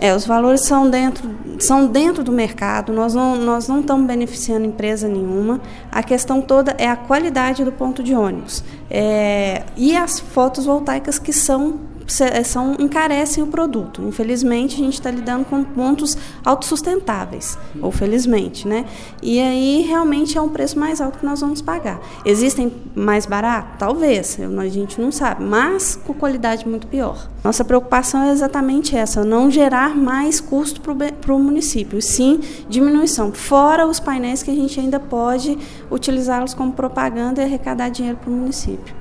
Os valores são dentro do mercado, nós não estamos beneficiando empresa nenhuma. A questão toda é a qualidade do ponto de ônibus. E as fotovoltaicas que encarecem o produto. Infelizmente, a gente está lidando com pontos autossustentáveis, ou felizmente, né? E aí, realmente, é um preço mais alto que nós vamos pagar. Existem mais barato? Talvez, a gente não sabe, mas com qualidade muito pior. Nossa preocupação é exatamente essa, não gerar mais custo para o município, e sim diminuição, fora os painéis que a gente ainda pode utilizá-los como propaganda e arrecadar dinheiro para o município.